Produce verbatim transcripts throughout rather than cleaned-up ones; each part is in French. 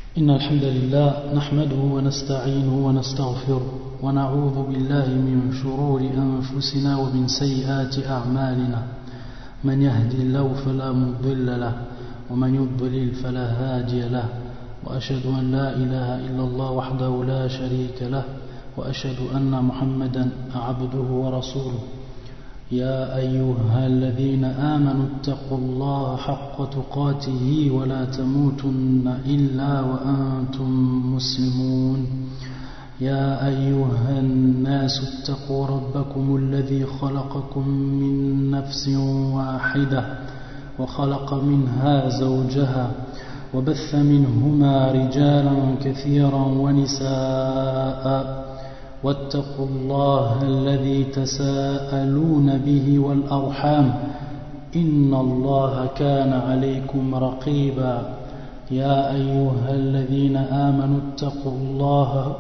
إن الحمد لله نحمده ونستعينه ونستغفره ونعوذ بالله من شرور أنفسنا ومن سيئات أعمالنا من يهدي الله فلا مضل له ومن يضلل فلا هادي له وأشهد أن لا إله إلا الله وحده لا شريك له وأشهد أن محمدا عبده ورسوله يا أيها الذين آمنوا اتقوا الله حق تقاته ولا تموتن إلا وأنتم مسلمون يا أيها الناس اتقوا ربكم الذي خلقكم من نفس واحدة وخلق منها زوجها وبث منهما رجالا كثيرا ونساء واتقوا الله الذي تساءلون به والأرحام إن الله كان عليكم رقيبا يا أيها الذين آمنوا اتقوا الله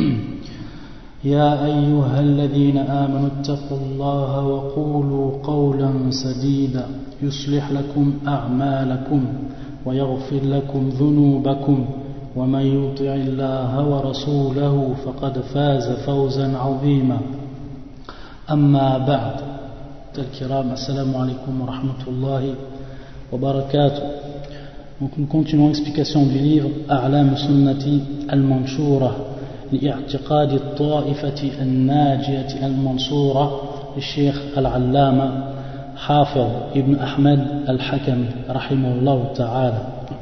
يا أيها الذين آمنوا اتقوا الله وقولوا قولا سديدا يصلح لكم أعمالكم ويغفر لكم ذنوبكم ومن يطع الله ورسوله فقد فاز فوزا عظيما أما بعد الكرام السلام عليكم ورحمة الله وبركاته. Donc nous continuons l'explication du livre أعلام سنة المنشورة لاعتقاد الطائفة الناجية المنصورة للشيخ العلامة حافظ ابن أحمد الحكمي رحمه الله تعالى.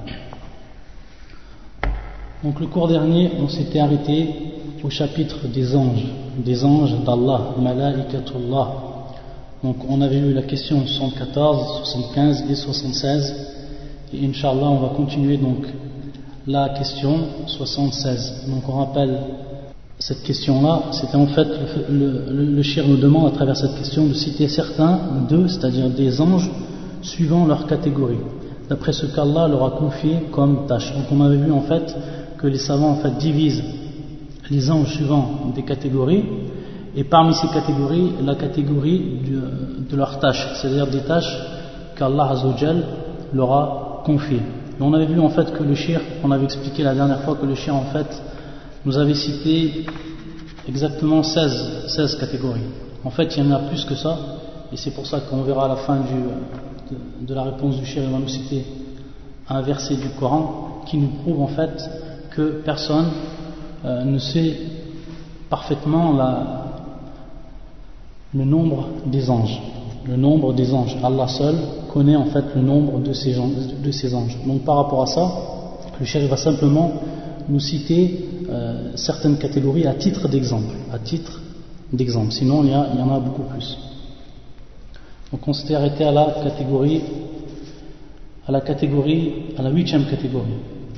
Donc le cours dernier, on s'était arrêté au chapitre des anges, des anges d'Allah, Malaikatullah. Donc on avait eu la question soixante-quatorze, soixante-quinze et soixante-seize. Et Inch'Allah, on va continuer donc la question soixante-seize. Donc on rappelle cette question-là, c'était en fait, le, le, le shir nous demande à travers cette question de citer certains d'eux, c'est-à-dire des anges, suivant leur catégorie, d'après ce qu'Allah leur a confié comme tâche. Donc on avait vu en fait que les savants en fait divisent les anges suivant des catégories, et parmi ces catégories, la catégorie de, de leurs tâches, c'est-à-dire des tâches qu'Allah Azzawajal leur a confiées. Et on avait vu en fait que le shir, on avait expliqué la dernière fois que le shir en fait nous avait cité exactement seize, seize catégories. En fait, il y en a plus que ça, et c'est pour ça qu'on verra à la fin du, de, de la réponse du shir, il va nous citer un verset du Coran qui nous prouve en fait que personne euh, ne sait parfaitement la, le nombre des anges. Le nombre des anges. Allah seul connaît en fait le nombre de ces, gens, de ces anges. Donc par rapport à ça, le cheikh va simplement nous citer euh, certaines catégories à titre d'exemple. À titre d'exemple. Sinon il y, a, il y en a beaucoup plus. Donc on s'était arrêté à la catégorie, à la catégorie, à la huitième catégorie.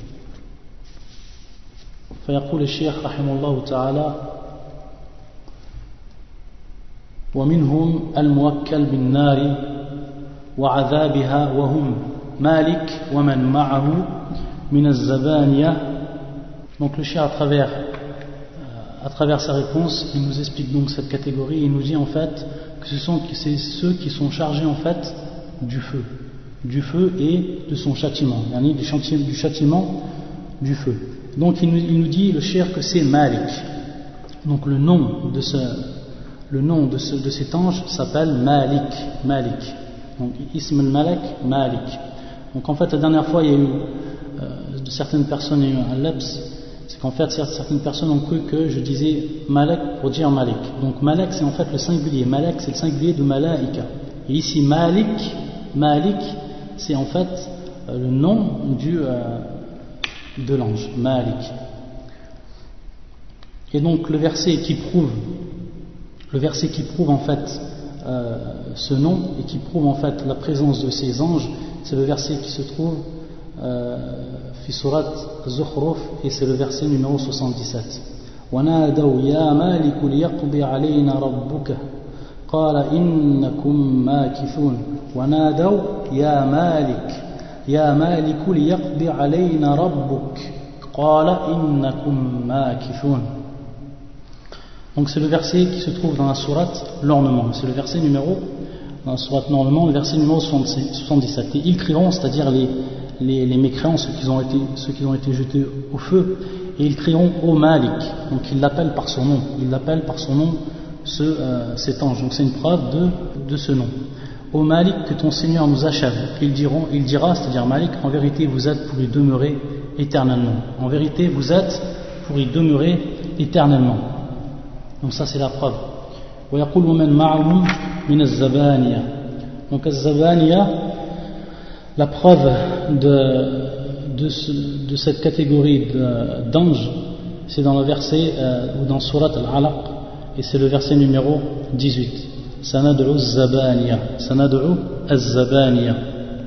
فيقول الشيخ رحمه الله تعالى ومنهم الموكل بالنار وعذابها وهم مالك ومن معه من الزبانية. Donc le cheikh à travers à travers sa réponse il nous explique donc cette catégorie. Il nous dit en fait que ce sont c'est ceux qui sont chargés en fait du feu du feu et de son châtiment, du châtiment du, châtiment, du feu. Donc il nous, il nous dit le cheikh que c'est Malik. Donc le nom de ce, le nom de, ce, de cet ange s'appelle Malik. Malik. Donc Ism al-Malak, Malik. Donc en fait la dernière fois il y a eu euh, de certaines personnes il y a eu un laps. C'est qu'en fait certaines personnes ont cru que je disais Malak pour dire Malik. Donc Malak c'est en fait le singulier. Malak c'est le singulier de Malaika. Et ici Malik, Malik c'est en fait euh, le nom du euh, de l'ange, Malik. Et donc le verset qui prouve, le verset qui prouve en fait euh, ce nom et qui prouve en fait la présence de ces anges, c'est le verset qui se trouve fi surat Zukhruf et c'est le verset numéro soixante-dix-sept. وَنَادَوْا يَا مَالِكُ لِيَقْضِيَ عَلَيْنَا رَبُّكَ قَالَ إِنَّكُمْ مَاكِثُونَ وَنَادَوْا يَا مَالِكُ يا مالك ليقضي علينا ربك قال إنكم ماكثون. Donc c'est le verset qui se trouve dans la sourate l'ornement. C'est le verset numéro dans la sourate l'ornement, le verset numéro soixante-dix-sept. Et ils crieront, c'est-à-dire les, les, les mécréants, ceux qui, ont été, ceux qui ont été jetés au feu, et ils crieront au Malik, donc ils l'appellent par son nom, ils l'appellent par son nom, ce, euh, cet ange, donc c'est une preuve de, de ce nom. Au Malik, que ton Seigneur nous achève. Ils diront, il dira, c'est-à-dire Malik, en vérité vous êtes pour y demeurer éternellement. En vérité vous êtes pour y demeurer éternellement. Donc ça c'est la preuve. ويقول ومن معهم من الزبانية. Donc الزبانية, la preuve de, de, ce, de cette catégorie d'anges, c'est dans le verset euh, ou dans Surat Al-Alaq, et c'est le verset numéro dix-huit. Sanad'u az-zabaniya, sanad'u az-zabaniya.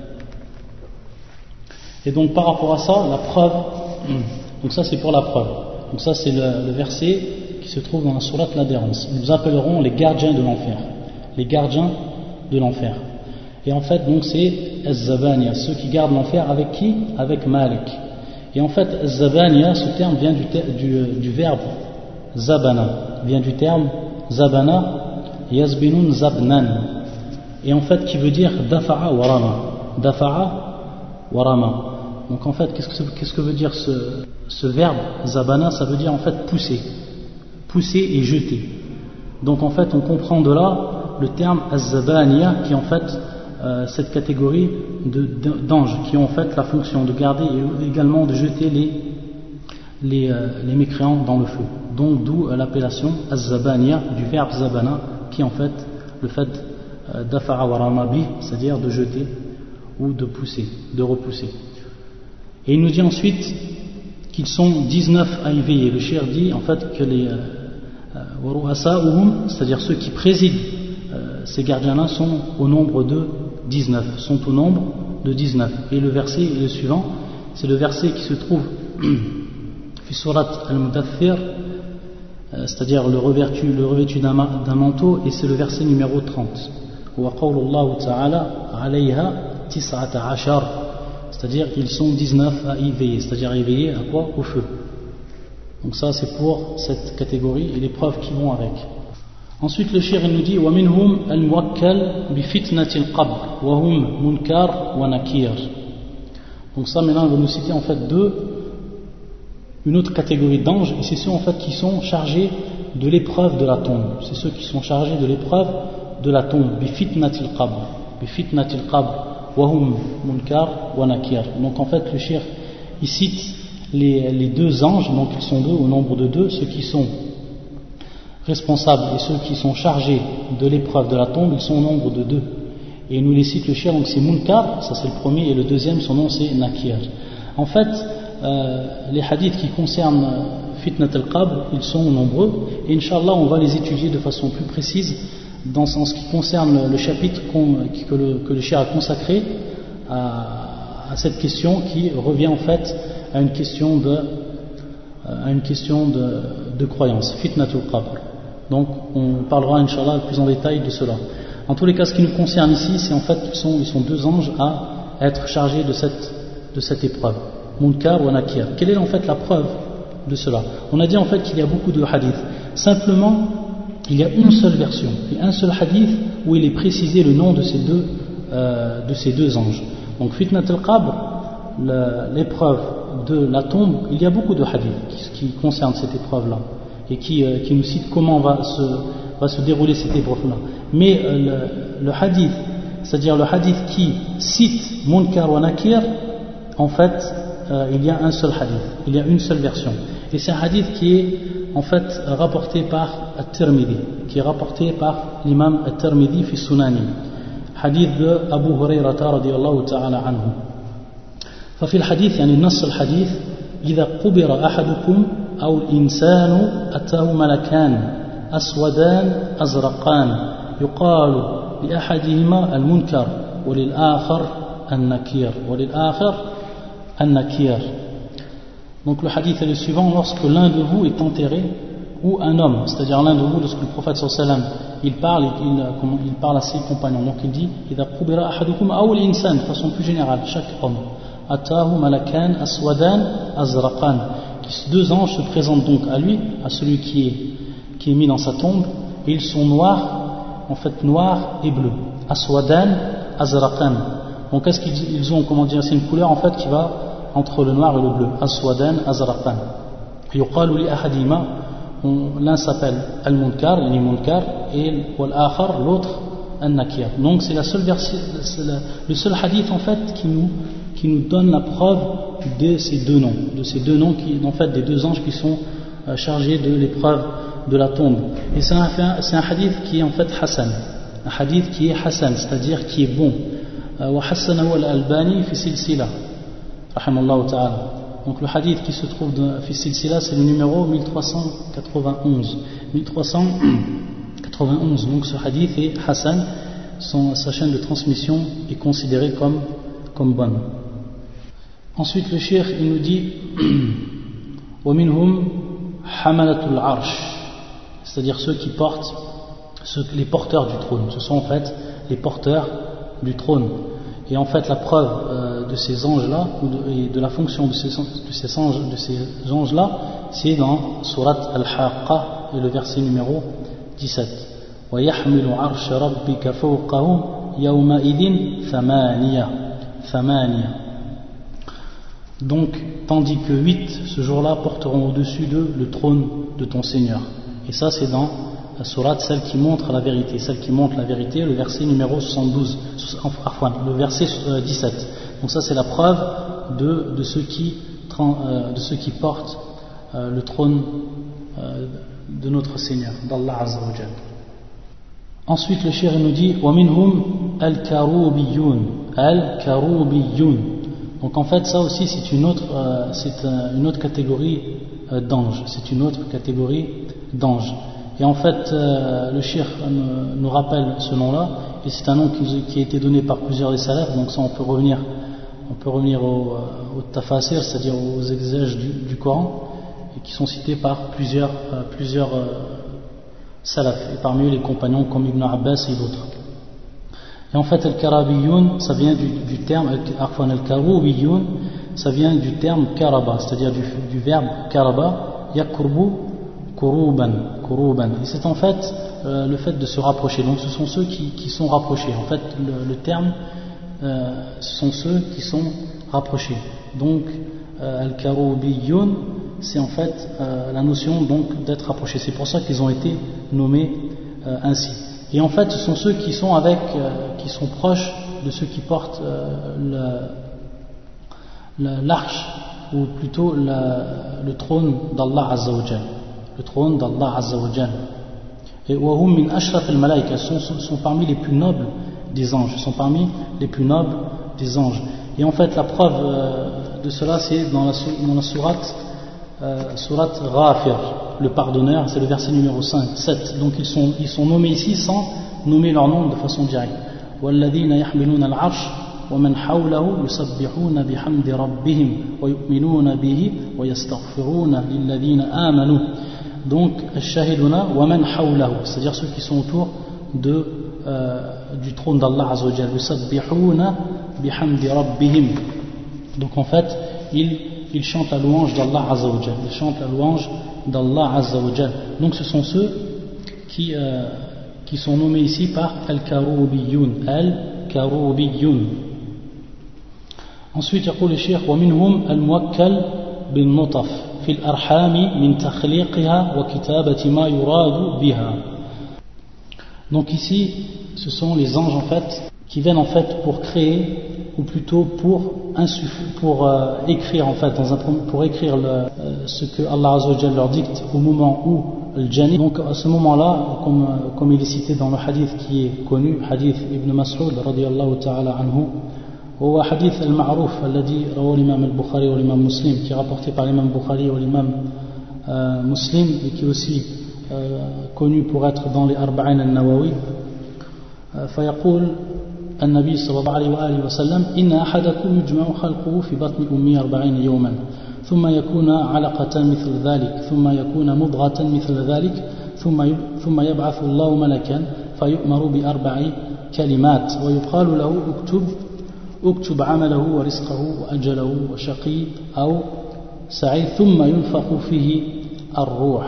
Et donc par rapport à ça, la preuve, donc ça c'est pour la preuve. Donc ça c'est le, le verset qui se trouve dans la sourate l'adhérence. Nous appellerons les gardiens de l'enfer, les gardiens de l'enfer. Et en fait donc c'est az-zabaniya, ceux qui gardent l'enfer avec qui? Avec Malik. Et en fait az-zabaniya, ce terme vient du, du, du verbe zabana, vient du terme zabana, yazbinun zabnan, et en fait qui veut dire dafa'a warama, dafa'a warama. Donc en fait qu'est-ce que, qu'est-ce que veut dire ce, ce verbe zabana? Ça veut dire en fait pousser, pousser et jeter. Donc en fait on comprend de là le terme az-zabaniya, qui est en fait euh, cette catégorie de, d'anges qui ont en fait la fonction de garder et également de jeter les, les, euh, les mécréants dans le feu. Donc d'où euh, l'appellation az-zabaniya du verbe zabana, qui est en fait le fait euh, dafa'a wa ramabi, c'est-à-dire de jeter ou de pousser, de repousser. Et il nous dit ensuite qu'ils sont dix-neuf à y veiller. Le cheikh dit en fait que les waru'asa'uhum, euh, c'est-à-dire ceux qui président euh, ces gardiens-là, sont au nombre de dix-neuf, sont au nombre de dix-neuf. Et le verset est le suivant, c'est le verset qui se trouve fi surat al-Mudaththir, c'est-à-dire le revêtu, le revêtu d'un, d'un manteau, et c'est le verset numéro trente. Wa qawlullahu ta'ala alayha tis'ata ashar, c'est-à-dire ils sont dix-neuf à y veiller, c'est-à-dire à y veiller à quoi? Au feu. Donc ça c'est pour cette catégorie et les preuves qui vont avec. Ensuite le cheikh nous dit wa minhum al-muwakkal bi fitnati al-qabr wa hum munkar wa nakir. Donc ça maintenant on va nous citer en fait deux une autre catégorie d'anges, et c'est ceux en fait qui sont chargés de l'épreuve de la tombe. C'est ceux qui sont chargés de l'épreuve de la tombe. Bi fitnatil qabr, bi fitnatil qabr, wa hum munkar wa nakir. Donc en fait le cheikh il cite les, les deux anges, donc ils sont deux au nombre de deux, ceux qui sont responsables et ceux qui sont chargés de l'épreuve de la tombe, ils sont au nombre de deux. Et il nous les cite le cheikh, donc c'est munkar, ça c'est le premier, et le deuxième son nom c'est nakir. En fait Euh, les hadiths qui concernent euh, Fitnat al-Qabr, ils sont nombreux, et Inch'Allah on va les étudier de façon plus précise dans en ce qui concerne le, le chapitre que le, que le cheikh a consacré à, à cette question qui revient en fait à une question de, à une question de, de croyance, Fitnat al-Qabr. Donc on parlera Inch'Allah plus en détail de cela. En tous les cas, ce qui nous concerne ici, c'est en fait ils sont, ils sont deux anges à être chargés de cette, de cette épreuve. Munkar wa nakir. Quelle est en fait la preuve de cela? On a dit en fait qu'il y a beaucoup de hadiths. Simplement, il y a une seule version, et un seul hadith où il est précisé le nom de ces deux, euh, de ces deux anges. Donc, Fitnat al-Qabr, l'épreuve de la tombe, il y a beaucoup de hadiths qui, qui concernent cette épreuve-là et qui, euh, qui nous citent comment va se, va se dérouler cette épreuve-là. Mais euh, le, le hadith, c'est-à-dire le hadith qui cite Munkar wa Nakir, en fait, Euh, il y a un seul hadith, il y a une seule version, et c'est un hadith qui est en fait rapporté par At-Tirmidhi, qui est rapporté par l'imam At-Tirmidhi fi Sunani, hadith de Abu Hurairah radiyallahu ta'ala anhu. ففي الحديث يعني نص الحديث إذا قبر أحدكم أو الإنسان أتاه ملكان أسودان أزرقان يقال لأحدهما المنكر وللآخر النكير وللآخر An-Nakir. Donc le hadith est le suivant: lorsque l'un de vous est enterré, ou un homme, c'est-à-dire l'un de vous, lorsque le prophète sallallahu alayhi wa sallam il parle, il, il parle à ses compagnons, donc il dit إذا قبر أحدكم أو الإنسان, de façon plus générale, chaque homme, أتاه ملكان أسودان أزرقان, deux anges se présentent donc à lui, à celui qui est, qui est mis dans sa tombe, et ils sont noirs, en fait noirs et bleus. Aswadan Azraqan. Donc qu'est-ce qu'ils ils ont, comment dire, c'est une couleur en fait qui va entre le noir et le bleu. Aswadan, azraqan. Yuqalu li ahadima, l'un s'appelle al-munkar, yani munkar, et wal-akhar, l'autre al-nakir. Donc c'est la seule version, c'est la, le seul hadith en fait qui nous, qui nous donne la preuve de ces deux noms, de ces deux noms qui, en fait, des deux anges qui sont euh, chargés de l'épreuve de la tombe. Et c'est un, c'est un hadith qui est en fait Hassan, un hadith qui est Hassan, c'est-à-dire qui est bon. Wa hassanahu al-Albani fi silsila, rahimallahu ta'ala. Donc le hadith qui se trouve dans fi silsila, c'est le numéro mille trois cent quatre-vingt-onze. mille trois cent quatre-vingt-onze. Donc ce hadith est Hassan, son, sa chaîne de transmission est considérée comme, comme bonne. Ensuite le cheikh il nous dit wa minhum hamalatul arsh, c'est-à-dire ceux qui portent, ceux, les porteurs du trône. Ce sont en fait les porteurs du trône. Et en fait la preuve euh, de ces anges-là, ou de, et de la fonction de ces, de ces anges, de ces anges-là, c'est dans Surat Al-Haqqa et le verset numéro dix-sept. Wa yahmilu arsh rabbika fawqahum yawma idin thamaniya. Thamaniya. Donc, tandis que huit, ce jour-là, porteront au-dessus d'eux le trône de ton Seigneur. Et ça, c'est dans la sourate, celle qui montre la vérité. Celle qui montre la vérité, le verset numéro soixante-douze, enfin, le verset dix-sept. Donc ça, c'est la preuve de, de, ceux, qui, de ceux qui portent le trône de notre Seigneur, d'Allah Azza wa Jal. Ensuite, le cheikh nous dit wa minhum al-karubiyyun, al-karubiyyun. Donc en fait ça aussi c'est une autre, euh, c'est une autre catégorie euh, d'anges, c'est une autre catégorie d'anges. Et en fait euh, le cheikh euh, nous rappelle ce nom-là, et c'est un nom qui, qui a été donné par plusieurs des salafs. Donc ça on peut revenir, on peut revenir au, au tafasir, c'est-à-dire aux exégèses du, du Coran, et qui sont cités par plusieurs, euh, plusieurs euh, salafs, et parmi eux les compagnons comme Ibn Abbas et d'autres. Et en fait, al-karabiyoun, ça vient du, du terme, al-karoubiyoun, ça vient du terme karaba, c'est-à-dire du, du verbe karaba, yakurbu, kuruban, kuruban. Et c'est en fait euh, le fait de se rapprocher. Donc ce sont ceux qui, qui sont rapprochés. En fait, le, le terme, euh, ce sont ceux qui sont rapprochés. Donc, euh, al-karoubiyoun, c'est en fait euh, la notion donc d'être rapproché. C'est pour ça qu'ils ont été nommés euh, ainsi. Et en fait, ce sont ceux qui sont avec, euh, qui sont proches de ceux qui portent euh, l'arche, ou plutôt la, le trône d'Allah Azza wa Jal. Le trône d'Allah Azza wa Jal. Et wahum min ashraf al-malaïka, sont, sont parmi les plus nobles des anges, sont parmi les plus nobles des anges. Et en fait, la preuve euh, de cela, c'est dans la, dans la sourate, euh, sourate Ghafir, le pardonneur, c'est le verset numéro cinq, sept. Donc ils sont, ils sont nommés ici sans nommer leur nom de façon directe. وَالَّذِينَ يَحْمِلُونَ الْعَرْشَ وَمَنْ حَوْلَهُ يُسَبِّحُونَ بِحَمْدِ رَبِّهِمْ وَيُؤْمِنُونَ بِهِ وَيَسْتَغْفِرُونَ لِلَّذِينَ آمَنُوا. Donc الشاهدون وَمَنْ حَوْلَهُ, c'est-à-dire ceux qui sont autour de, euh, du trône d'Allah Azza wa Jal. يُسَبِّحُونَ بِحَمْدِ رَبِّهِمْ. Donc en fait, ils, ils chantent la louange d'Allah Azza wa Jal. Ils chantent la louange d'Allah Azza wa Jal. Donc ce sont ceux qui, euh, qui sont nommés ici par Al-Karoubiyoun. Al-Karoubiyoun. Ensuite, يقول الشيخ ومنهم الموكل بالنطف في الأرحام من تخليقها وكتابة ما يراد بها. Donc ici, ce sont les anges en fait qui viennent en fait pour créer, ou plutôt pour insuffler, pour euh, écrire en fait, dans un, pour écrire le, euh, ce que Allah Azza wa Jalla leur dicte au moment où le jani. Donc à ce moment-là, comme, comme il est cité dans le hadith qui est connu, hadith Ibn Mas'ud radiyallahu ta'ala anhu, ou hadith al-ma'rouf alladhi rawa l'imam al-Bukhari ou l'imam Muslim, qui est rapporté par l'imam Bukhari ou l'imam euh, Muslim, et qui est aussi euh, connu pour être dans les Arba'in al-Nawawi. فيقول النبي صلى الله عليه وآله وسلم إن أحدكم يجمع خلقه في بطن أمه أربعين يوما ثم يكون علقة مثل ذلك ثم يكون مضغة مثل ذلك ثم ثم يبعث الله ملكا فيؤمر بأربع كلمات ويقال له اكتب اكتب عمله ورزقه وأجله وشقي أو سعيد ثم ينفخ فيه الروح.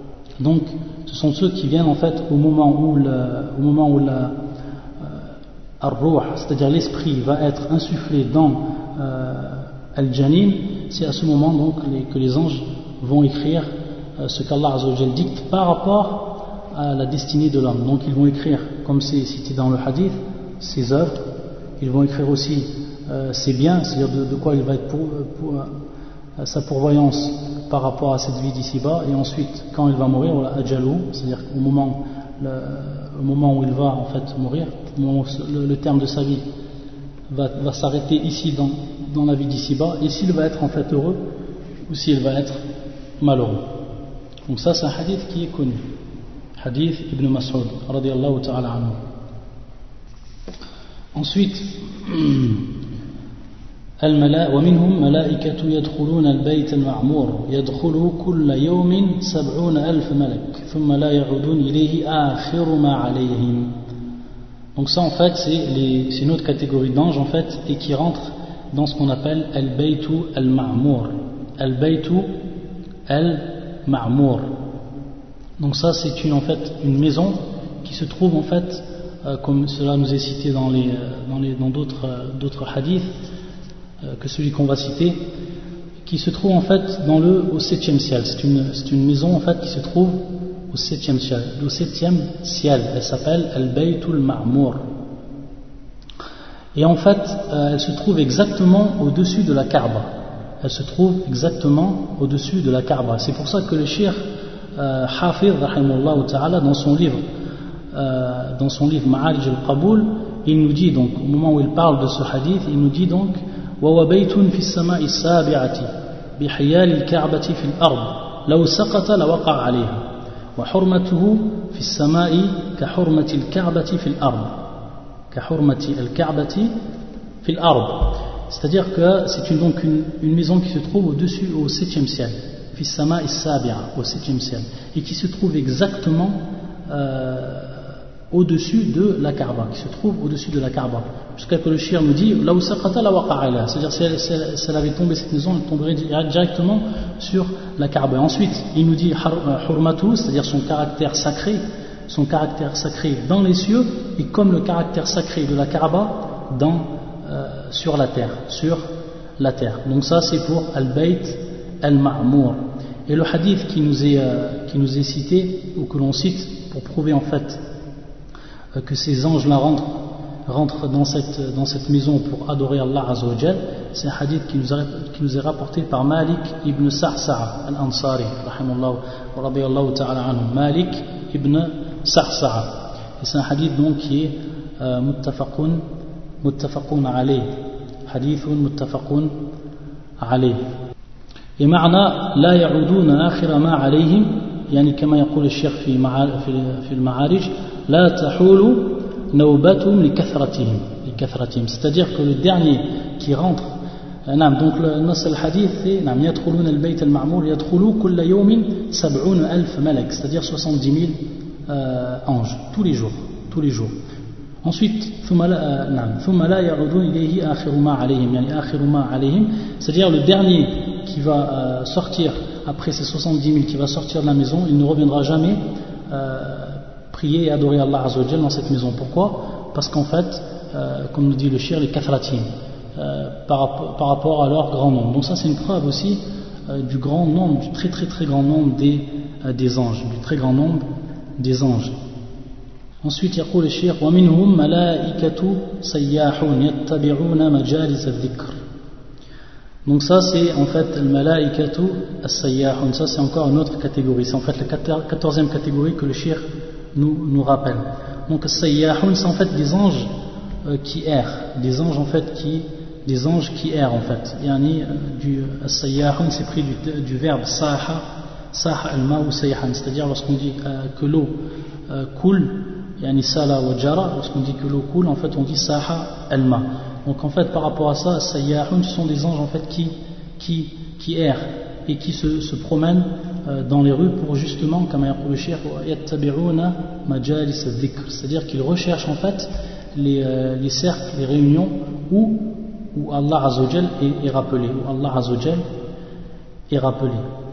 Donc ce sont ceux qui viennent en fait au moment où, le, au moment où la ar-ruh, c'est-à-dire l'esprit, va être insufflé dans euh, al-janin, c'est à ce moment donc les, que les anges vont écrire euh, ce qu'Allah Azza wa Jal dicte par rapport à la destinée de l'homme. Donc ils vont écrire, comme c'est cité dans le hadith, ses œuvres, ils vont écrire aussi euh, ses biens, c'est-à-dire de, de quoi il va être pour, pour, euh, sa pourvoyance par rapport à cette vie d'ici-bas, et ensuite quand il va mourir, ajalou, c'est-à-dire au moment, le, au moment où il va en fait mourir, au moment où le, le terme de sa vie va, va s'arrêter ici dans, dans la vie d'ici-bas, et s'il va être en fait heureux ou s'il va être malheureux. Donc ça c'est un hadith qui est connu, hadith Ibn Mas'ud radiyallahu ta'ala anhu. Ensuite, ومنهم ملائكة يدخلون البيت المعمور يدخله كل يوم سبعون ألف ملك ثم لا يعودون إليه آخر ما عليهم. Donc ça en fait c'est, les, c'est une autre catégorie d'anges en fait et qui rentre dans ce qu'on appelle al-baytu al-ma'mour. Al-baytu al-ma'mour. Donc ça c'est une, en fait une maison qui se trouve en fait euh, comme cela nous est cité dans, les, dans, les, dans d'autres, euh, d'autres hadiths euh, que celui qu'on va citer, qui se trouve en fait dans le, au septième ciel. C'est une, c'est une maison en fait qui se trouve au septième ciel. Au septième ciel. Elle s'appelle Al-Baytul Ma'mour. Et en fait, euh, elle se trouve exactement au-dessus de la Kaaba. Elle se trouve exactement au-dessus de la Kaaba. C'est pour ça que le Cheikh euh, Hafiz, rahimahullah ta'ala, dans son livre, euh, dans son livre Ma'arij al-Qaboul, il nous dit donc, au moment où il parle de ce hadith, il nous dit donc وَوَ بَيْتٌ فِي السَّمَاءِ السَّابِعَةِ بِحِيَالِ الْكَعْبَةِ فِي الْأَرْضِ لَوْ سَقَطَ لَوَقَعَ عَلَيْهَا وحرمته في السماء كحرمة الكعبة في الأرض كحرمة الكعبة في الأرض. C'est-à-dire que c'est une, donc une, une maison qui se trouve au-dessus, au septième ciel, في السماء السابعة, au septième ciel, et qui se trouve exactement euh, au-dessus de la Kaaba, qui se trouve au-dessus de la Kaaba. Jusqu'à que le shir nous dit là où saqata la waqa'ala, c'est-à-dire si elle, si, elle, si elle avait tombé cette maison, elle tomberait directement sur la Kaaba. Ensuite, il nous dit hurmatu, c'est-à-dire son caractère sacré, son caractère sacré dans les cieux, et comme le caractère sacré de la Kaaba dans, euh, sur la terre, sur la terre. Donc ça c'est pour al-Bayt al-Ma'mour. Et le hadith qui nous est, euh, qui nous est cité, ou que l'on cite pour prouver en fait euh, que ces anges-là rentrent rentre dans cette, dans cette maison pour adorer Allah Azza wa Jal, c'est un hadith qui nous, a, qui nous est rapporté par Malik ibn Sa'sa'a al-Ansari, rahimahullah wa radiyallahu ta'ala anhu, Malik ibn Sa'sa'a. Et c'est un hadith donc qui est euh, muttafaqun, muttafaqun alayh, hadithun muttafaqun alayh. Et ma'na la ya'uduna akhira ma alayhim, yani kama yaqul al-shaykh fi fi al-ma'arij, la tahulu Naubatum li kathratihim, li kathratihim, c'est-à-dire que le dernier qui rentre, donc le nas al-hadith c'est yadkhuluna al-bayt al-ma'mour yadkhulu kulla yawmin sab'una alf malak, c'est-à-dire soixante-dix mille euh, anges tous les jours, tous les jours. Ensuite, thumma la ya'udun ilayhi akhiru ma alayhim, yani akhiru ma alayhim, c'est-à-dire le dernier qui va euh, sortir après ces soixante-dix mille, qui va sortir de la maison, il ne reviendra jamais euh, prier et adorer Allah Azza wa Jal dans cette maison. Pourquoi? Parce qu'en fait, euh, comme nous dit le shir, les kathratim, euh, par, par rapport à leur grand nombre. Donc ça c'est une preuve aussi euh, du grand nombre, du très très très grand nombre des, euh, des anges, du très grand nombre des anges. Ensuite, يقول الشيخ ومنهم ملائكة سياحون يتبعون مجالس الذكر. Donc ça c'est en fait le malaikatu as-sayyahun, ça c'est encore une autre catégorie, c'est en fait la quatorzième catégorie que le shir nous, nous rappelle. Donc as-sayyahun c'est en fait des anges euh, qui errent, des anges en fait qui, des anges qui errent en fait. Yani, euh, du as-sayyahun c'est pris du, du verbe saha, saha al-ma ou sayhan, c'est-à-dire lorsqu'on dit euh, que l'eau euh, coule, yani sala wa jara, lorsqu'on dit que l'eau coule, en fait on dit saha al-ma. Donc en fait par rapport à ça, as-sayyahun ce sont des anges en fait qui, qui, qui errent et qui se, se promènent euh, dans les rues pour justement, comme yaqul le cheikh, yattabi'una majalis adh-dhikr, c'est-à-dire qu'ils recherchent en fait les, euh, les cercles, les réunions où, où Allah Azza wa Jal est, est rappelé, où Allah Azza wa Jal est rappelé.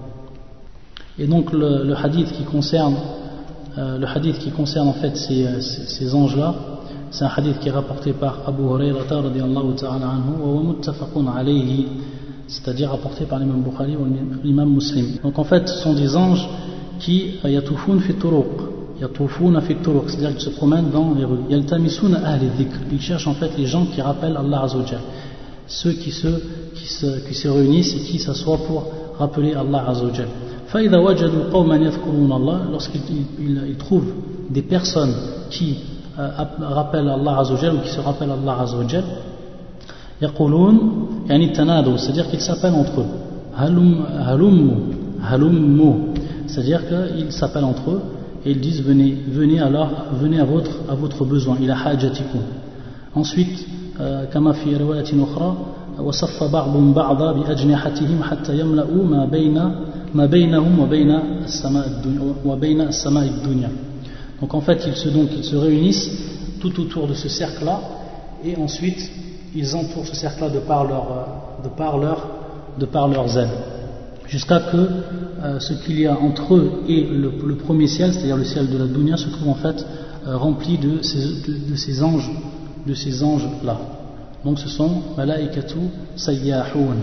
Et donc le, le hadith qui concerne euh, le hadith qui concerne en fait ces, ces, ces anges-là, c'est un hadith qui est rapporté par Abu Hurayrah radiyallahu ta'ala anhu wa huwa muttafaqun alayhi, c'est-à-dire rapporté par l'imam Bukhari ou l'imam Muslim. Donc en fait ce sont des anges qui yatufun fi turuq, yatufuna fi turuq, c'est-à-dire qu'ils se promènent dans les rues. Yaltamisuna ahli dhikr, ils cherchent en fait les gens qui rappellent Allah Azza wa Jalla, ceux qui se, qui se, qui se réunissent et qui s'assoient pour rappeler Allah Azza wa Jalla. فإذا وجدوا قوما يذكرون الله, lorsqu'ils ils, ils trouvent des personnes qui euh, rappellent Allah Azza wa Jalla ou qui se rappellent Allah Azza wa Jalla, يقولون يعني تنادوا, c'est-à-dire qu'ils s'appellent entre eux, halum halummu halummu, c'est-à-dire qu'ils s'appellent entre eux et ils disent venez, venez alors, venez à votre, à votre besoin, ila hajatikum. Ensuite, كما في رواية أخرى وصف بعضهم بعضا بأجنحتهم حتى يملأوا ما بين ما بينهم وبين السماء الدنيا وبين السماء الدنيا. Donc en fait ils se, donc, ils se réunissent tout autour de ce cercle-là et ensuite ils entourent ce cercle-là de par leur, de par leur, de par leurs ailes, jusqu'à que euh, ce qu'il y a entre eux et le, le premier ciel, c'est-à-dire le ciel de la dunya, se trouve en fait euh, rempli de ces, de, de ces anges, de ces anges-là. Donc ce sont malaikatu sayyahun.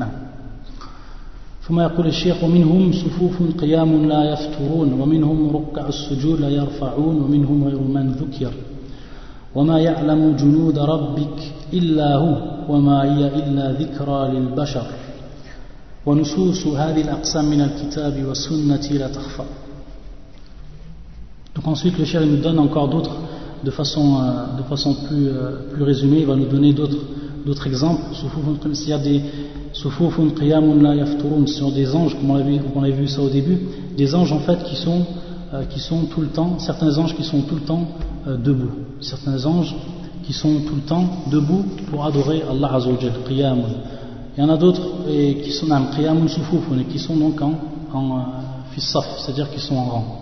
ثم يقول الشيخ ومنهم صفوف قيام لا يفترون ومنهم ركع السجود لا يرفعون ومنهم غير من ذكر وما يعلم جنود ربك إلا هو وما هي إلا ذكرى للبشر ونصوص هذه الأقسام من الكتاب والسنة لا تخفى. Donc ensuite le cheikh nous donne encore d'autres de façon, euh, de façon plus, euh, plus résumée, il va nous donner d'autres, d'autres exemples. S'il y a des sufufun qiyamun la yafturun, ce sont des anges, comme on a vu, on a vu ça au début, des anges en fait qui sont, euh, qui sont tout le temps, certains anges qui sont tout le temps euh, debout, certains anges qui sont tout le temps debout pour adorer Allah Azza wa Jalla, qiyamun. Il y en a d'autres et qui sont qiyamun sufufun, et qui sont donc en, en euh, fissaf, c'est-à-dire qui sont en rang.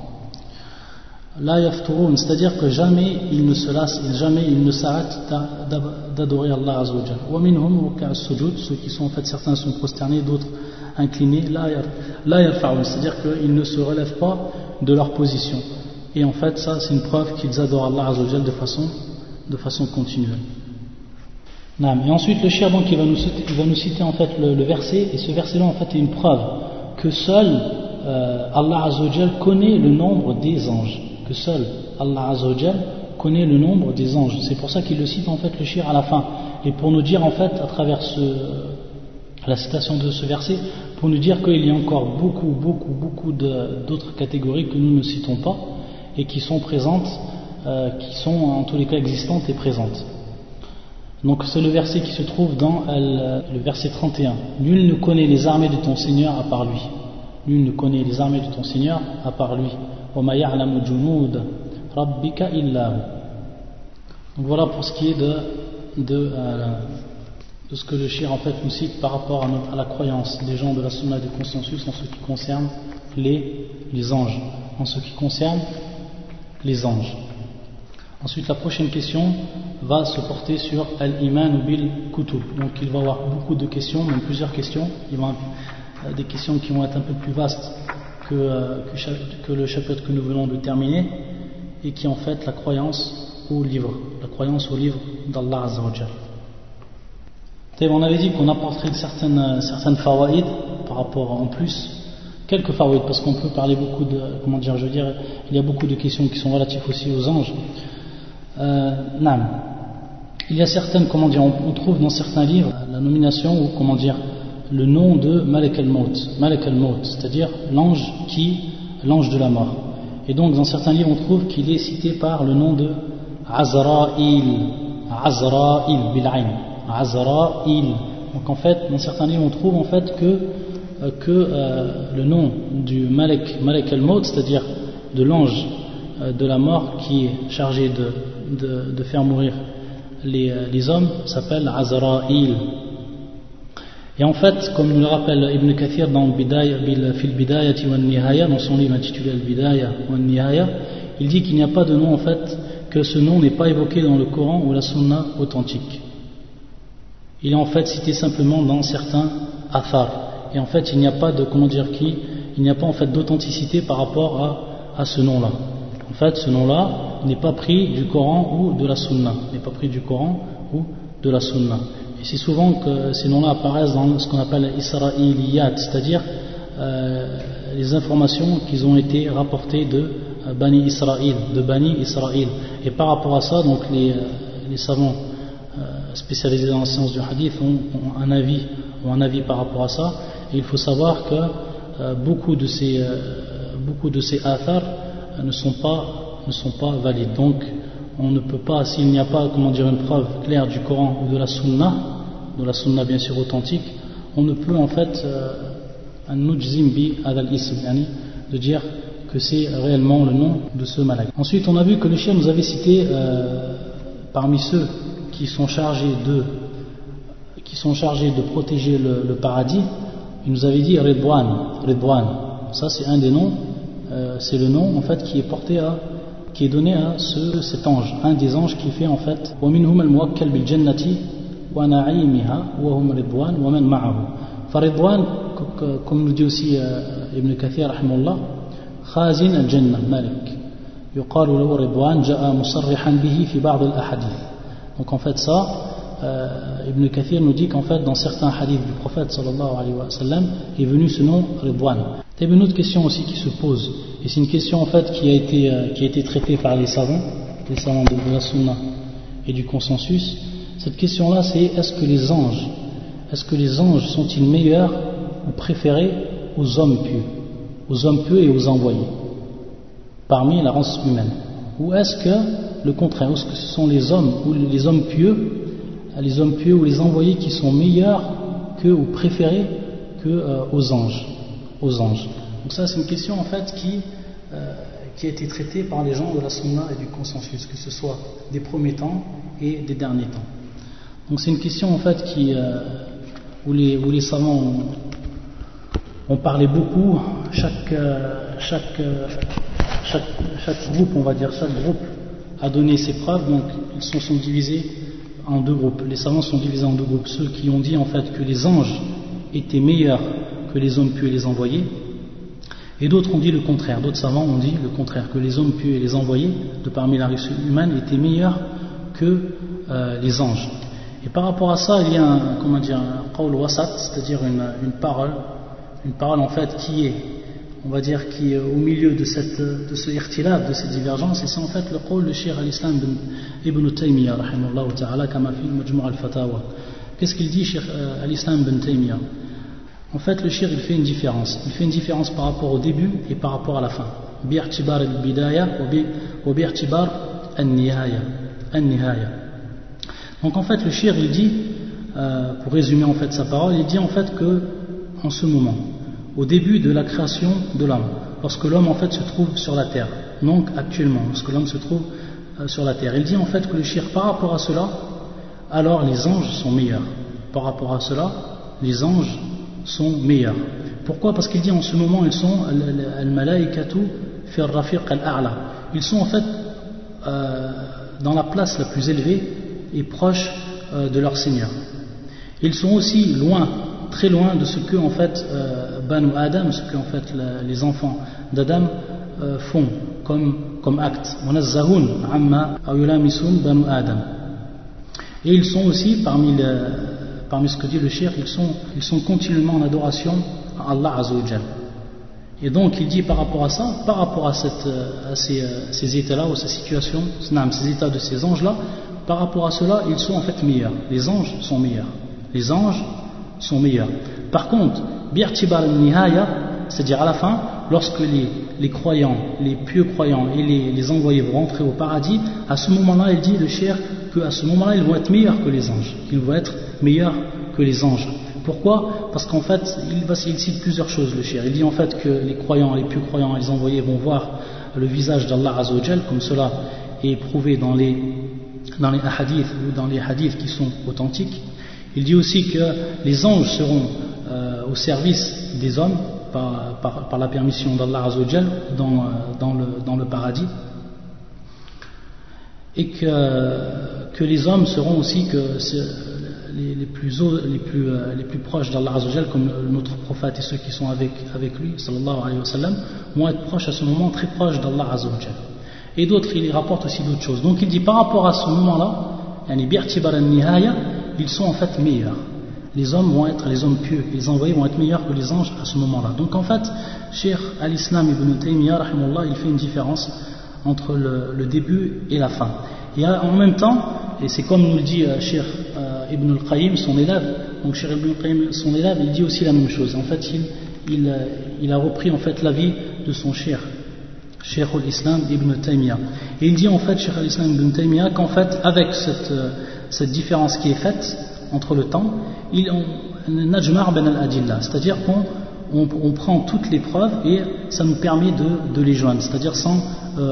La yafturun, c'est-à-dire que jamais ils ne se lassent, jamais ils ne s'arrêtent d'adorer Allah Azza wa Jalla. Wa minhum ruk'a as-sujud, ceux qui sont en fait, certains sont prosternés, d'autres inclinés. La yarfa'un, c'est-à-dire qu'ils ne se relèvent pas de leur position. Et en fait, ça c'est une preuve qu'ils adorent Allah Azza wa Jalla de façon, de façon continuelle. Et ensuite le cheikh donc il va nous citer, il va nous citer en fait le, le verset, et ce verset-là en fait est une preuve que seul euh, Allah Azza wa Jalla connaît le nombre des anges. Que seul Allah Azza wa Jalla connaît le nombre des anges. C'est pour ça qu'il le cite en fait le cheikh à la fin. Et pour nous dire en fait à travers ce, la citation de ce verset, pour nous dire qu'il y a encore beaucoup, beaucoup, beaucoup de, d'autres catégories que nous ne citons pas et qui sont présentes, euh, qui sont en tous les cas existantes et présentes. Donc c'est le verset qui se trouve dans le, le verset trente et un. Nul ne connaît les armées de ton Seigneur à part lui. Nul ne connaît les armées de ton Seigneur à part lui. وَمَا يَعْلَمُ جُنُودَ رَبِّكَ إِلَّا هُ. Donc voilà pour ce qui est de, de, euh, de ce que le cheikh en fait nous cite par rapport à, notre, à la croyance des gens de la sunna et du consensus en ce qui concerne les, les anges, en ce qui concerne les anges. Ensuite la prochaine question va se porter sur al-iman bil kutub. Donc il va y avoir beaucoup de questions, même plusieurs questions. Il va y des questions qui vont être un peu plus vastes que, euh, que, que le chapitre que nous venons de terminer, et qui est en fait la croyance au livre, la croyance au livre d'Allah Azza wa Jalla. On avait dit qu'on apporterait certaines, certaines fawaïd par rapport en plus, quelques fawaïd, parce qu'on peut parler beaucoup de, comment dire, je veux dire, il y a beaucoup de questions qui sont relatives aussi aux anges. Euh, nam. Il y a certaines, comment dire, on, on trouve dans certains livres la nomination, ou comment dire, le nom de Malek al-Maut, Malek al-Maut, c'est-à-dire l'ange qui, l'ange de la mort. Et donc dans certains livres on trouve qu'il est cité par le nom de Azra'il, Azra'il bil'ayn, Azra'il. Donc en fait dans certains livres on trouve en fait que, euh, que euh, le nom du Malek, Malek al-Maut, c'est-à-dire de l'ange euh, de la mort qui est chargé de, de, de faire mourir les, les hommes, s'appelle Azra'il. Et en fait, comme nous le rappelle Ibn Kathir dans Fil Bidayati wa Nihaya, dans son livre intitulé Al Bidaya wa Nihaya, il dit qu'il n'y a pas de nom en fait, que ce nom n'est pas évoqué dans le Coran ou la Sunna authentique. Il est en fait cité simplement dans certains athar. Et en fait, il n'y a pas de, comment dire qui, il n'y a pas en fait d'authenticité par rapport à, à ce nom-là. En fait, ce nom-là n'est pas pris du Coran ou de la Sunna, n'est pas pris du Coran ou de la Sunna. Et c'est souvent que ces noms-là apparaissent dans ce qu'on appelle Isra'iliyat, c'est-à-dire euh, les informations qui ont été rapportées de euh, Bani Israël, de Bani Israël. Et par rapport à ça, donc les, les savants euh, spécialisés dans la science du hadith ont, ont un avis, ont un avis par rapport à ça. Et il faut savoir que euh, beaucoup de ces, euh, beaucoup de ces athars ne sont pas, ne sont pas valides. Donc, on ne peut pas, s'il n'y a pas, comment dire, une preuve claire du Coran ou de la Sunna, de la Sunna bien sûr authentique, on ne peut en fait un nujzim bi adal ism, de dire que c'est réellement le nom de ce malak. Ensuite, on a vu que le cheikh nous avait cité euh, parmi ceux qui sont chargés de, qui sont chargés de protéger le, le paradis, il nous avait dit Ridwan, Ridwan. Ça, c'est un des noms, euh, c'est le nom en fait qui est porté à, qui est donné à ce, cet ange, un des anges qui fait en fait وَمِنْهُمَ الْمُوَكَّلْ بِالْجَنَّةِ وَنَعِيمِهَا وَهُمْ رِضْوَانٌ وَمَنْ مَعَهُ. فَرِضْوان, comme nous dit aussi euh, Ibn Kathir rahimahullah, خازن الجنة مالك يقال له رضوان جاء مصرحا به في بعض الأحاديث. Donc en fait ça, euh, Ibn Kathir nous dit qu'en fait dans certains hadiths du prophète sallallahu alayhi wa sallam est venu ce nom Ridwan. Il y a une autre question aussi qui se pose, et c'est une question en fait qui a été, euh, qui a été traitée par les savants, les savants de, de la Sunna et du consensus. Cette question-là, c'est est-ce que les anges, est-ce que les anges sont-ils meilleurs ou préférés aux hommes pieux, aux hommes pieux et aux envoyés, parmi la race humaine, ou est-ce que le contraire, est-ce que ce sont les hommes ou les hommes pieux, les hommes pieux ou les envoyés qui sont meilleurs que ou préférés que euh, aux anges, aux anges. Donc ça, c'est une question en fait qui euh, qui a été traitée par les gens de la Sunna et du consensus, que ce soit des premiers temps et des derniers temps. Donc c'est une question en fait qui, euh, où, les, où les savants ont, ont parlé beaucoup. Chaque, euh, chaque, euh, chaque, chaque groupe, on va dire, chaque groupe a donné ses preuves. Donc ils se sont divisés en deux groupes. Les savants sont divisés en deux groupes. Ceux qui ont dit en fait que les anges étaient meilleurs que les hommes pieux et les envoyés. Et d'autres ont dit le contraire. D'autres savants ont dit le contraire, que les hommes pieux et les envoyés de parmi la race humaine étaient meilleurs que euh, les anges. Et par rapport à ça, il y a un, comment dire, un qawl wasat, c'est-à-dire une, une parole, une parole en fait qui est, on va dire, qui est au milieu de, cette, de ce irtilaf, de cette divergence, et c'est en fait le qawl de Cheikh al-Islam ibn Taymiyyah, rahimahullah ta'ala, kama fi Majmu' al-Fatawa. Qu'est-ce qu'il dit, Cheikh al-Islam ibn Taymiyyah? En fait, le Cheikh, il fait une différence. Il fait une différence par rapport au début et par rapport à la fin. Bi'tibar al-bidaya wa bi'tibar al-nihaya. Al-nihaya. Donc en fait le shir il dit, euh, pour résumer en fait sa parole, il dit en fait que en ce moment, au début de la création de l'homme, lorsque l'homme en fait se trouve sur la terre, donc actuellement, lorsque l'homme se trouve euh, sur la terre, il dit en fait que le shir par rapport à cela, alors les anges sont meilleurs. Par rapport à cela, les anges sont meilleurs. Pourquoi? Parce qu'il dit en ce moment ils sont al-malaikatu fi ar-rafiq al-a'la. Ils sont en fait euh, dans la place la plus élevée et proches euh, de leur Seigneur. Ils sont aussi loin, très loin de ce que en fait euh, Banu Adam, ce que en fait la, les enfants d'Adam euh, font comme, comme acte. Munazzahun amma aw yulamisun Banu Adam. Et ils sont aussi parmi, le, parmi ce que dit le cheikh, ils sont, ils sont continuellement en adoration à Allah Azza wa Jal. Et donc il dit par rapport à ça, par rapport à, cette, à ces, ces états-là ou ces situations, ces états de ces anges-là, par rapport à cela, ils sont en fait meilleurs. Les anges sont meilleurs. Les anges sont meilleurs. Par contre, bi'tibar al-nihaya, c'est-à-dire à la fin, lorsque les, les croyants, les pieux croyants et les, les envoyés vont rentrer au paradis, à ce moment-là, il dit le cheikh qu'à ce moment-là, ils vont être meilleurs que les anges. Ils vont être meilleurs que les anges. Pourquoi? Parce qu'en fait, il, va, il cite plusieurs choses le cheikh. Il dit en fait que les croyants, les pieux croyants et les envoyés vont voir le visage d'Allah Azza wa Jal, comme cela est prouvé dans les dans les hadiths ou dans les hadiths qui sont authentiques. Il dit aussi que les anges seront euh, au service des hommes par, par, par la permission d'Allah Azza wa Jal dans, dans, le, dans le paradis, et que, que les hommes seront aussi que les, les, plus, les, plus, les plus proches d'Allah Azza wa Jal, comme notre prophète et ceux qui sont avec, avec lui sallallahu alayhi wa sallam, vont être proches à ce moment, très proches d'Allah Azza wa Jal. et d'autres il rapporte aussi d'autres choses. Donc il dit par rapport à ce moment-là, yani bi'tibar an-nihaya, ils sont en fait meilleurs. Les hommes vont être, les hommes pieux, les envoyés vont être meilleurs que les anges à ce moment-là. Donc en fait, Cheikh al-Islam ibn Taymiyyah, rahimahullah, il fait une différence entre le, le début et la fin. Et en même temps, et c'est comme nous le dit euh, Cheikh euh, Ibn al-Qayyim, son élève, donc Cheikh Ibn al-Qayyim, son élève, il dit aussi la même chose. En fait, il, il, euh, il a repris en fait l'avis de son Cheikh, Cheikh al-Islam ibn Taymiyyah. Et il dit en fait, Cheikh al-Islam ibn Taymiyyah, qu'en fait, avec cette, euh, cette différence qui est faite entre le temps, il, on, najmar ben al-adillah, c'est-à-dire qu'on on, on prend toutes les preuves et ça nous permet de, de les joindre, c'est-à-dire sans, euh,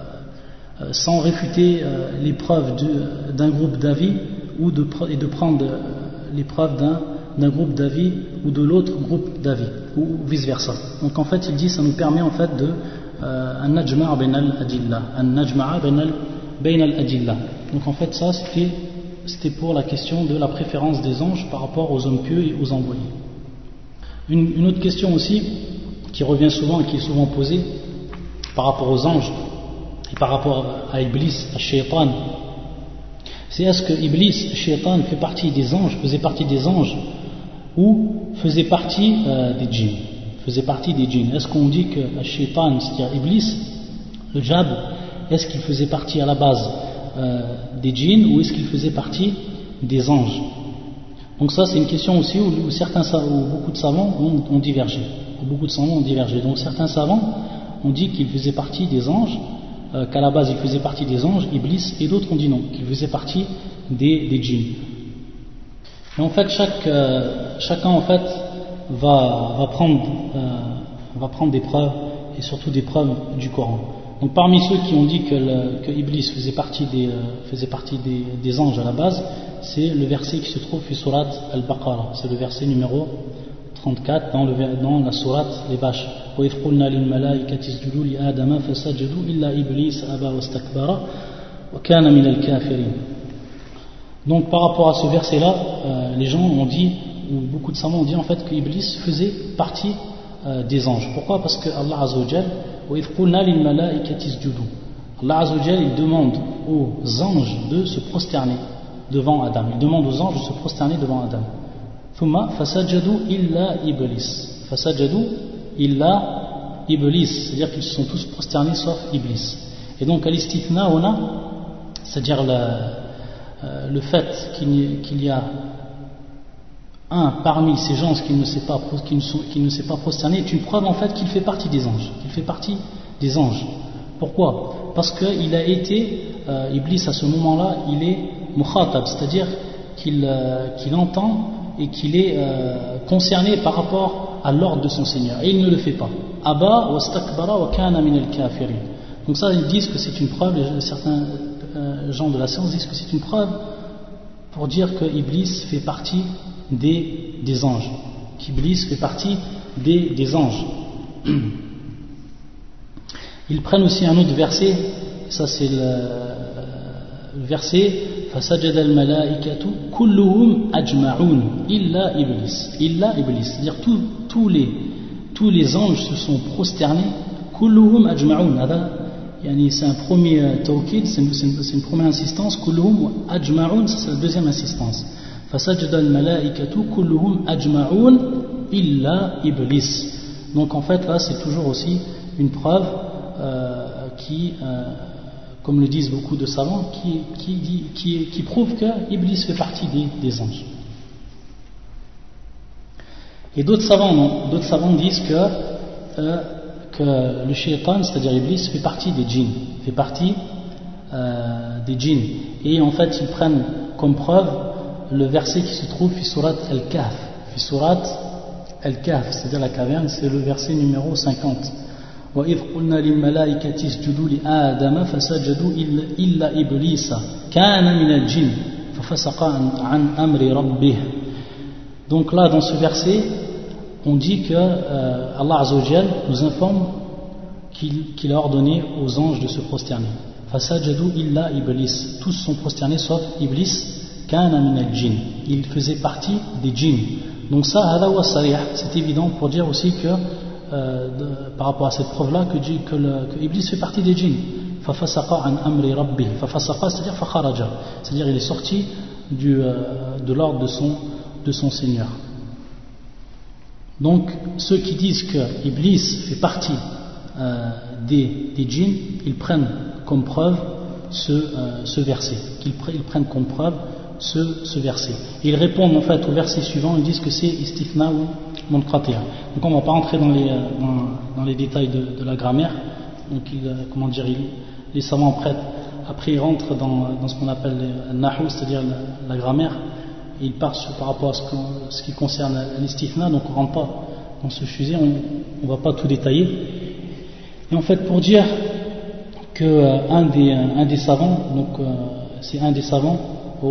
sans réfuter euh, les preuves de, d'un groupe d'avis ou de, et de prendre les preuves d'un, d'un groupe d'avis ou de l'autre groupe d'avis ou vice-versa. Donc en fait, il dit ça nous permet en fait de un najmar ben al-adillah, un najmar ben al-adillah. Donc en fait, ça c'était C'était pour la question de la préférence des anges par rapport aux hommes pieux et aux envoyés. Une, une autre question aussi, qui revient souvent et qui est souvent posée par rapport aux anges et par rapport à Iblis, à Shaitan, c'est est-ce que Iblis, Shaitan, fait partie des anges, faisait partie des anges ou faisait partie euh, des djinns, faisait partie des djinns. Est-ce qu'on dit que Shaitan, c'est-à-dire Iblis, le Jab, est-ce qu'il faisait partie à la base Euh, des djinns ou est-ce qu'il faisait partie des anges? Donc ça c'est une question aussi où, où, certains, où beaucoup de savants ont, ont divergé. Où beaucoup de savants ont divergé. Donc certains savants ont dit qu'il faisait partie des anges, euh, qu'à la base il faisait partie des anges, Iblis, et d'autres ont dit non, qu'il faisait partie des, des djinns. Et en fait chaque, euh, chacun en fait va, va, prendre, euh, va prendre des preuves et surtout des preuves du Coran. Donc parmi ceux qui ont dit que, le, que Iblis faisait partie, des, euh, faisait partie des, des anges à la base, c'est le verset qui se trouve sur Surat Al-Baqarah, c'est le verset numéro trente-quatre dans, le, dans la Surat les Vaches. وَإِذْ قُلْنَا لِلْمَلَائِكَةِ اسْجُدُوا لِآدَمَ فَسَجَدُوا إِلَّا إِبْلِيسَ أَبَى وَاسْتَكْبَرَ وَكَانَ مِنَ الْكَافِرِينَ. Donc par rapport à ce verset-là, euh, les gens ont dit, ou beaucoup de savants ont dit en fait que Iblis faisait partie euh, des anges. Pourquoi? Parce que Allah Azza wa Jal, Allah Azza wa Jal, il demande aux anges de se prosterner devant Adam. Il demande aux anges de se prosterner devant Adam. Thumma fasajadu illa iblis. Fasajadu illa iblis. C'est-à-dire qu'ils se sont tous prosternés sauf Iblis. Et donc al-istithna huna, c'est-à-dire le, euh, le fait qu'il y, qu'il y a un parmi ces gens qui ne s'est pas, qui ne sont, qui ne s'est pas prosterné est une preuve en fait qu'il fait partie des anges, qu'il fait partie des anges. Pourquoi? Parce qu'il a été, euh, Iblis à ce moment-là, il est mukhatab, c'est-à-dire qu'il, euh, qu'il entend et qu'il est euh, concerné par rapport à l'ordre de son Seigneur, et il ne le fait pas. Aba wa stakbara wa kana min al-kafirin. Donc ça, ils disent que c'est une preuve, certains euh, gens de la science disent que c'est une preuve pour dire que Iblis fait partie Des, des anges, qu'Iblis fait partie des, des anges. Ils prennent aussi un autre verset, ça c'est le, le verset فَسَجَدَ الْمَلَائِكَةُ كُلُّهُمْ أَجْمَعُونَ إِلَّا إِبْلِيسَ إِلَّا إِبْلِيسَ, c'est-à-dire tous, tous, les, tous les anges se sont prosternés, كُلُّهُمْ أَجْمَعُونَ, c'est un premier tawkid, c'est une, c'est une première insistance, كُلُّهُمْ أَجْمَعُونَ, c'est la deuxième insistance. فَسَجَدَ الْمَلَائِكَةُ كُلُّهُمْ أَجْمَعُونَ إِلَّا إِبْلِيسَ. Donc en fait là c'est toujours aussi une preuve euh, qui, euh, comme le disent beaucoup de savants, qui, qui, dit, qui, qui prouve que Iblis fait partie des, des anges. Et d'autres savants, non, d'autres savants disent que, euh, que le shaitan, c'est-à-dire Iblis, fait partie des djinns, fait partie euh, des djinns. Et en fait ils prennent comme preuve le verset qui se trouve fi surat al-Kahf, fi surat al-Kahf, c'est-à-dire la caverne, c'est le verset numéro cinquante. Wa idh qulna lil malaikati isjudu li adama fasajadu illa iblisa kana min al-jinn fa fasaqa an amri rabbih. Donc là dans ce verset, on dit que euh, Allah Azza wa Jal nous informe qu'il, qu'il a ordonné aux anges de se prosterner. Fasajadu illa iblis, tous sont prosternés sauf Iblis. Kana min al-jinn, il faisait partie des djinns. Donc ça, hada wa sarih, c'est évident pour dire aussi que euh, de, par rapport à cette preuve là que, que, le, que Iblis fait partie des djinns. فَفَسَقَ عَنْ أَمْرِ رَبِّهِ فَفَسَقَ c'est-à-dire فَخَرَجَ, c'est-à-dire il est sorti du, euh, de l'ordre de son, de son Seigneur. Donc ceux qui disent que Iblis fait partie euh, des, des djinns, ils prennent comme preuve ce, euh, ce verset, qu'ils pre, ils prennent comme preuve ce, ce verset. Et ils répondent en fait au verset suivant, ils disent que c'est istifna ou munqati'a. Donc on ne va pas rentrer dans les, dans, dans les détails de, de la grammaire. Donc il, comment dire, il, les savants prêtent, après ils rentrent dans, dans ce qu'on appelle le nahu, c'est-à-dire la, la grammaire, et ils partent sur, par rapport à ce, ce qui concerne l'istifna, donc on ne rentre pas dans ce sujet, on ne va pas tout détailler. Et en fait pour dire que euh, un, des, un des savants, donc euh, c'est un des savants,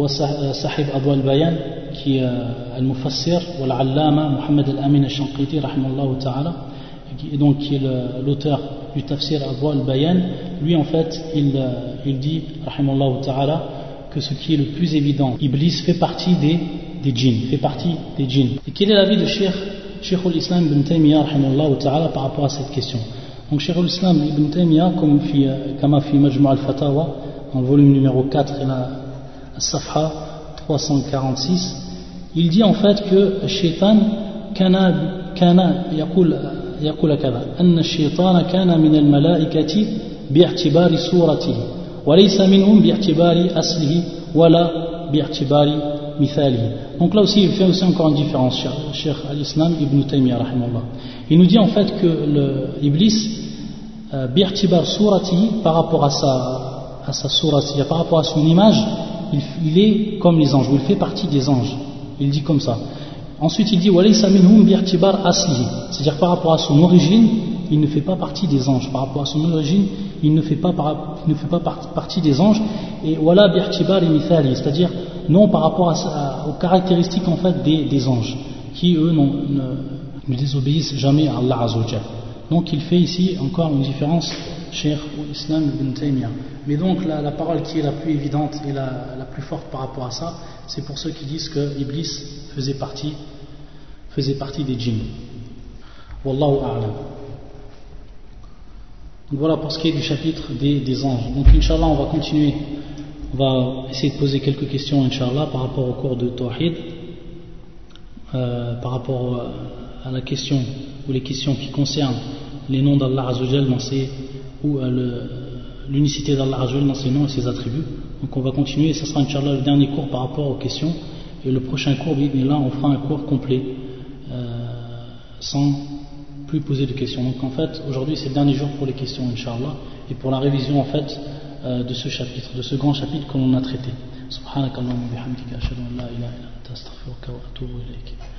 Sahib Adwa al-Bayan, qui est euh, al-Mufassir, ou al-Allama, Muhammad al-Amin al-Shanqiti, rahimallahu ta'ala, et donc qui est l'auteur du tafsir Adwa al-Bayan, lui en fait il, euh, il dit, rahimallahu ta'ala, que ce qui est le plus évident, Iblis fait partie des, des djinns, fait partie des djinns. Et quel est l'avis de Cheikh, Cheikh al-Islam ibn Taymiyyah, rahimallahu ta'ala, par rapport à cette question? Donc Cheikh al-Islam ibn Taymiyyah, comme fi, kama fi Majmu' al-Fatawa, dans le volume numéro quatre et la Safha trois cent quarante-six, il dit en fait que le shaitan kana kana yaqul yaqul kada anna ash-shaytana kana min al-mala'ikati bi'tibari suratihi wa laysa minhum bi'tibari aslihi wala bi'tibari mithalihi. Donc là aussi il fait aussi encore une différence, Cheikh al-Islam ibn Taymiyyah rahimahullah. Il nous dit en fait que le Iblis euh, bi'tibar suratihi, par rapport à sa à sa surati, par rapport à son image, il, il est comme les anges, ou il fait partie des anges. Il dit comme ça. Ensuite il dit walaysa minhum bi'tibar aslihi, c'est-à-dire par rapport à son origine, il ne fait pas partie des anges. Par rapport à son origine, il ne fait pas, par, il ne fait pas partie des anges. Et wala bi'tibar mithali, c'est-à-dire non par rapport à, à, aux caractéristiques en fait des, des anges, qui eux non, ne, ne désobéissent jamais à Allah Azza wa Jalla. Donc il fait ici encore une différence, Cheikh al-Islam ibn Taymiyyah. Mais donc la, la parole qui est la plus évidente et la, la plus forte par rapport à ça, c'est pour ceux qui disent que Iblis faisait partie, faisait partie des djinns. Wallahu a'lam. Donc voilà pour ce qui est du chapitre des, des anges. Donc Inch'Allah on va continuer, on va essayer de poser quelques questions Inch'Allah par rapport au cours de Tawhid, euh, par rapport à la question ou les questions qui concernent les noms d'Allah Azza wa Jalla dans ses, ou euh, le, l'unicité d'Allah Azza wa Jalla dans ses noms et ses attributs. Donc on va continuer et ce sera Inch'Allah le dernier cours par rapport aux questions, et le prochain cours, là on fera un cours complet euh, sans plus poser de questions. Donc en fait aujourd'hui c'est le dernier jour pour les questions Inch'Allah et pour la révision en fait euh, de ce chapitre, de ce grand chapitre que l'on a traité. Subhanakallahumma bihamdika ashhadu an la ilaha illa anta astaghfiruka wa atubu ilayk.